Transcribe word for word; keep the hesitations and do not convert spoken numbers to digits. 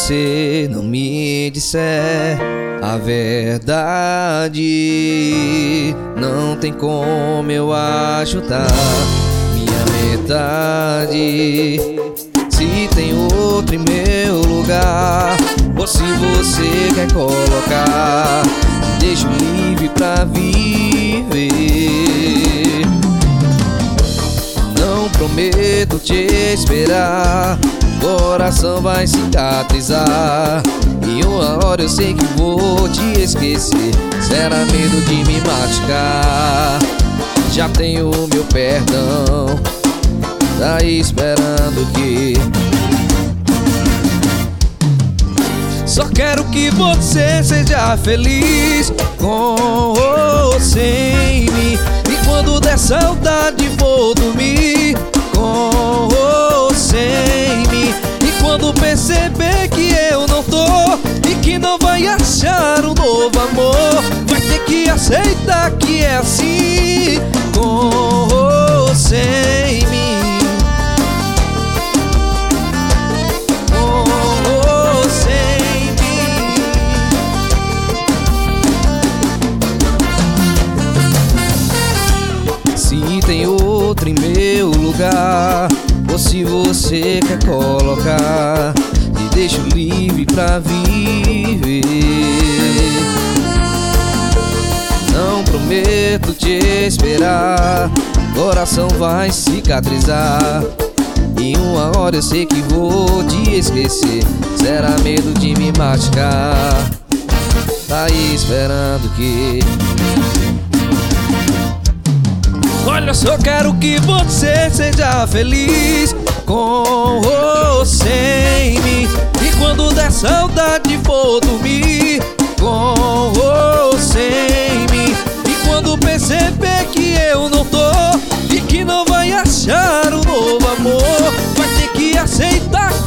você não me disser a verdade, não tem como eu ajudar minha metade. Se tem outro em meu lugar, ou se você quer colocar, me deixo livre pra viver. Não prometo te esperar, coração vai cicatrizar. Em uma hora eu sei que vou te esquecer. Será medo de me machucar? Já tenho meu perdão, tá aí esperando que só quero que você seja feliz, com ou sem mim. E quando der saudade vou dormir, com ou sem mim. E quando perceber que eu não tô e que não vai achar um novo amor, vai ter que aceitar que é assim, com ou sem mim. Se tem outro em meu lugar, ou se você quer colocar, me deixo livre pra viver. Não prometo te esperar, coração vai cicatrizar. Em uma hora eu sei que vou te esquecer. Será medo de me machucar? Tá aí esperando que olha, só quero que você seja feliz, com ou sem mim. E quando der saudade vou dormir, com ou sem mim. E quando perceber que eu não tô e que não vai achar um novo amor, vai ter que aceitar